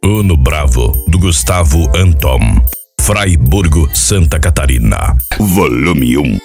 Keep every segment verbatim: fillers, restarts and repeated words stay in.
Ano Bravo, do Gustavo Anton. Fraiburgo, Santa Catarina. Volume um.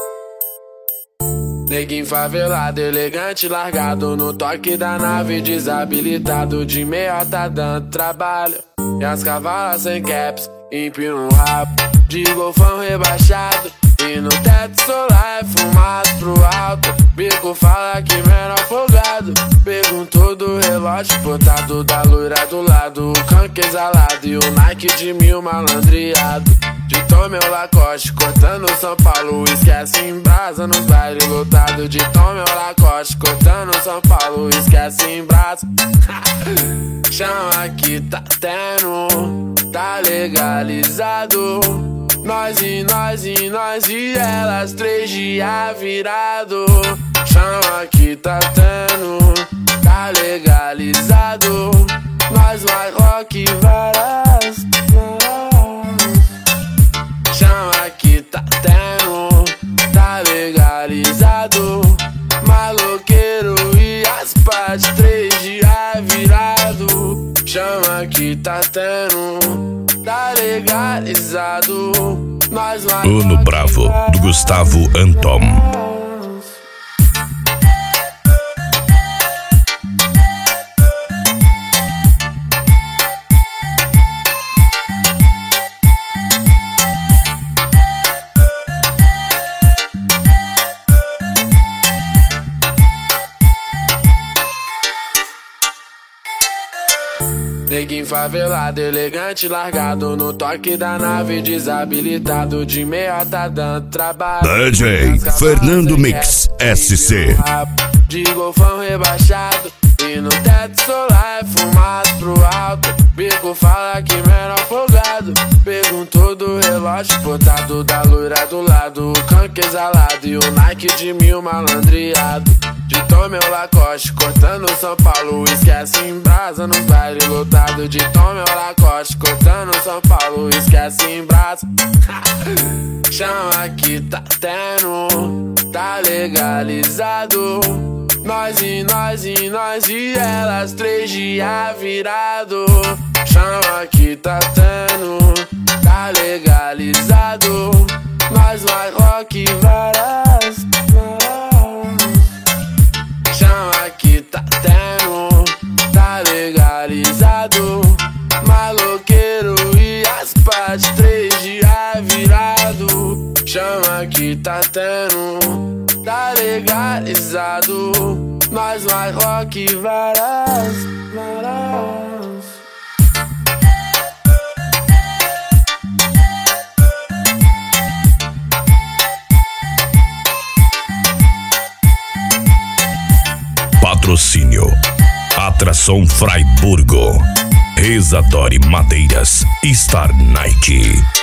Neguinho favelado, elegante, largado no toque da nave, desabilitado de meia tá dando trabalho. E as cavalas sem caps, empina um rabo de golfão rebaixado. E no teto solar é fumado pro alto. Bico fala que menor folgado. Perguntou do relógio portado da loira do lado. O canque exalado e o Nike de mil malandreado. De Tom meu Lacoste, cortando São Paulo. Esquece em brasa nos bailes lotados. De Tom meu Lacoste, cortando São Paulo. Esquece em brasa. Chama que tá tendo, tá legalizado. Nós e nós e nós e elas, três dias virado. Chama que tá tendo, tá legalizado. Nós mais rock varas, varas. Chama que tá tendo, tá legalizado. Maloqueiro e as partes, três dias virado. Chama que tá tendo, tá legalizado. Nós mais Ano Bravo, do Gustavo Anton. Neguinho favelado, elegante, largado no toque da nave, desabilitado de meia tá dando trabalho. D J Fernando Mix S C. De golfão rebaixado. E no teto solar é fumado pro alto. Bico fala que menor folgado. Perguntou do relógio portado da loira do lado. O canque exalado e o Nike de mil malandreado. De Tom meu Lacoste, cortando São Paulo. Esquece em brasa nos bailes lotados. De Tom meu Lacoste, cortando São Paulo. Esquece em brasa. Chama que tá tendo, tá legalizado. Nós e nós e nós e elas, três dias virado. Chama que tá tendo, tá legalizado. Nós mais rock varas, varas. Chama que tá tendo, tá legalizado. Maloqueiro e as partes, três dias virado. Chama que tá tendo, tá legalizado. Nós mais rock varas, varas. Patrocínio Atração Fraiburgo, Rezadore Madeiras, Star Night.